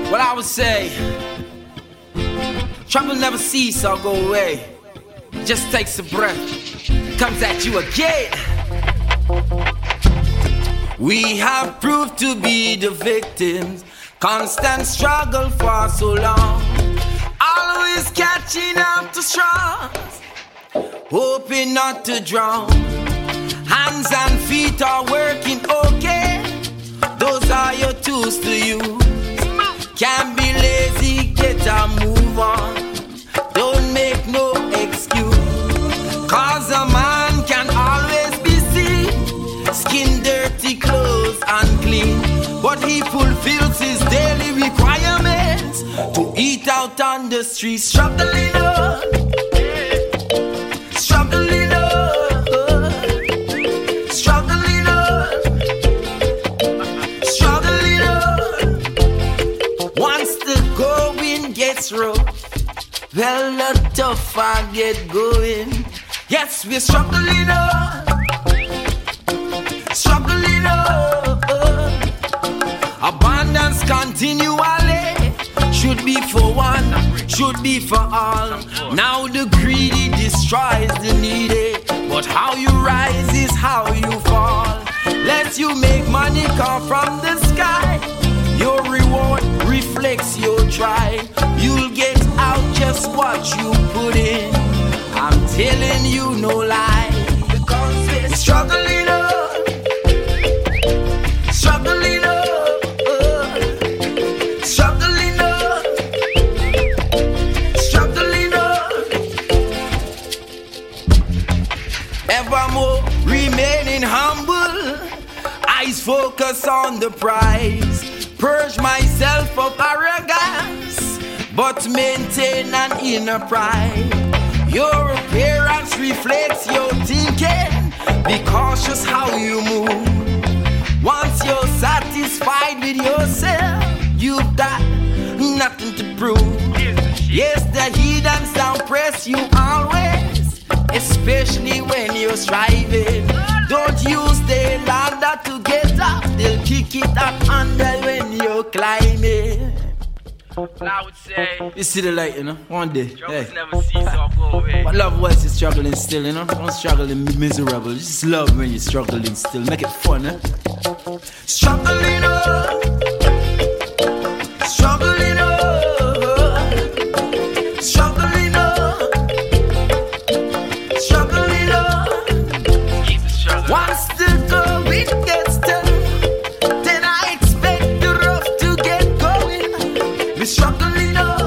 What I would say, trouble never cease or go away. Just takes a breath, comes at you again. We have proved to be the victims, constant struggle for so long, always catching up to straws, hoping not to drown. Hands and feet are working okay, those are your tools to use. Can't be lazy, get a move on, don't make no excuse. Cause a man can always be seen, skin dirty, clothes unclean, but he fulfills his daily requirements to eat out on the streets. Struggling on, struggling on, struggling on, struggling on. Once the going gets rough, well, the tougher get going. Yes, we're struggling on, struggling on. Abundance continually, should be for one, should be for all. Now the greedy destroys the needy, but how you rise is how you fall. Let you make money come from the sky, your reward reflects your try. You'll get out just what you put in, I'm telling you no lie. Because we're struggling up, struggling up, struggling up, struggling up. Evermore remaining humble, eyes focus on the prize. Purge myself of arrogance, but maintain an inner pride. Your appearance reflects your thinking, be cautious how you move. Once you're satisfied with yourself, you've got nothing to prove. Yes, the heathens down press you always, especially when you're striving. Don't use the ladder to get up, they'll kick it up under when you're climbing. Well, I would say, you see the light, you know, one day. Troubles never cease or go away. But love was you struggling still, you know. Don't struggle and be miserable. Just love when you're struggling still. Make it fun, eh? Struggling up, struggling up, struggling up, struggling up. Once the going gets done, then I expect the rough to get going. We're struggling up.